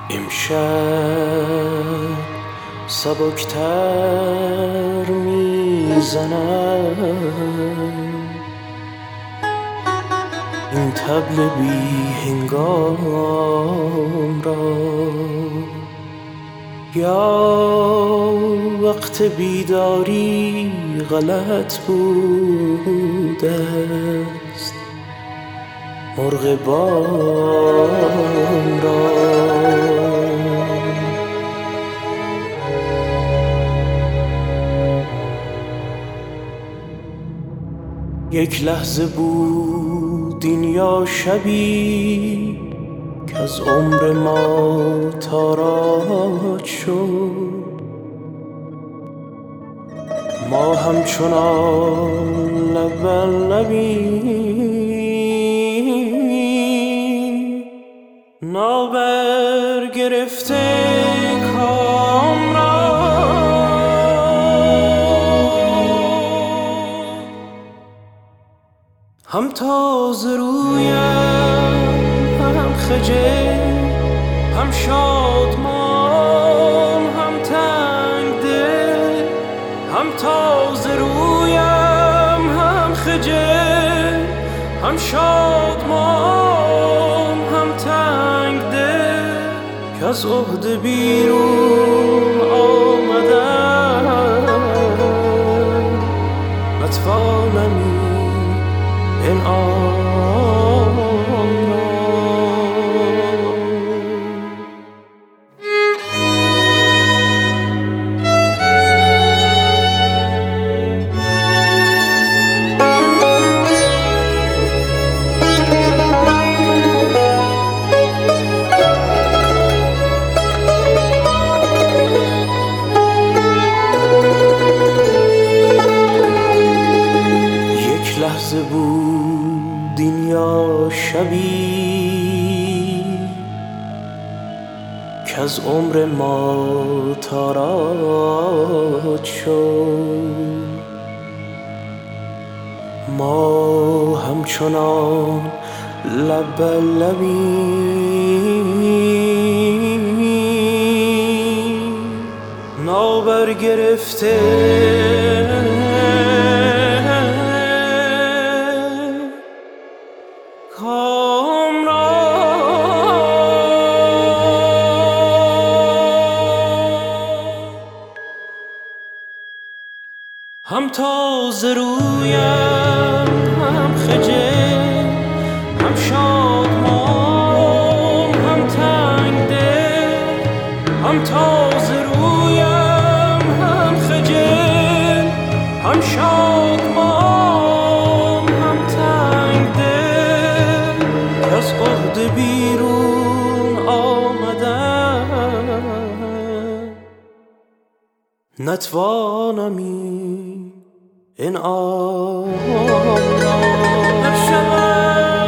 امشب سبکتر میزنم این طبل بی هنگام را، یا وقت بیداری غلط بوده است مرغ بام را. یک لحظه بود این یا شبی که از عمر ما تاراج شد، ما همچنان لب لبی نابر گرفته کام را. هم تازه رویم هم خجل، هم شادمان هم تنگ دل. هم تازه رویم هم خجل، هم شادمان هم تنگ دل، که از عهده بیرون آمدم نتوانم انعام را. یک لحظه بود این یا شبی که از عمر ما تاراج شد، ما همچنان لب لبی نابر گرفته کام را. هم تازه رویم هم خجل، هم شادمان هم تنگ دل. هم تازه رویم هم خجل، هم شادمان هم تنگ دل، که از عهده بیرون آمدم نتوانم این انعام را.